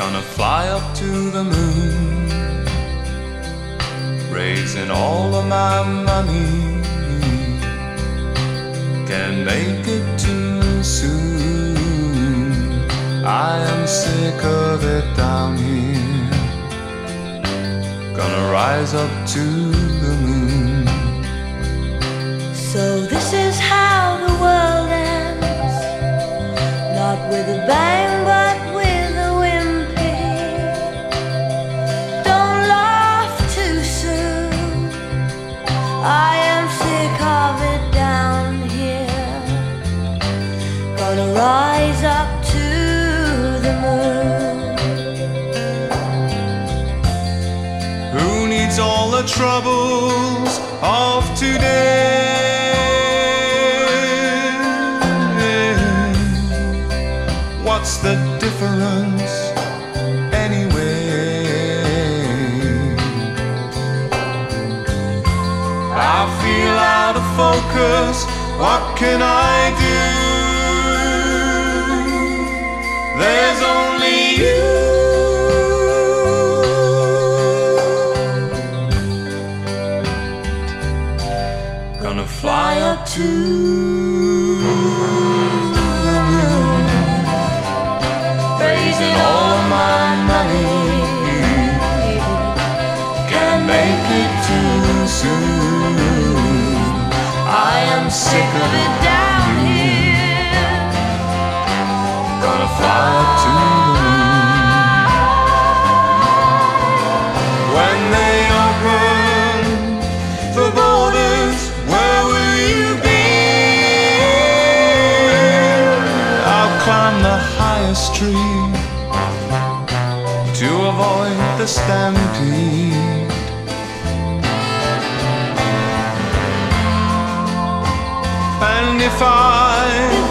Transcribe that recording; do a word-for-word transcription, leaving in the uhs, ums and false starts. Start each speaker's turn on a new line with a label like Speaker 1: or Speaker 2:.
Speaker 1: Gonna fly up to the moon, raising all of my money. Can't make it too soon. I am sick of it down here. Gonna rise up to the moon.
Speaker 2: So this is how the world ends, not with a bang but with a whimpy. Don't laugh too soon. I am sick of it down here. Gonna rise up to the moon.
Speaker 1: Who needs all the troubles of today? What's the difference anyway? I feel out of focus. What can I do? There's only you. Gonna fly up to raising all of my money. Can't make it too soon. I am sick of it down here. Gonna fly up to the moon. When they open the borders, where will you be? I'll climb the highest tree to avoid the stampede. And if I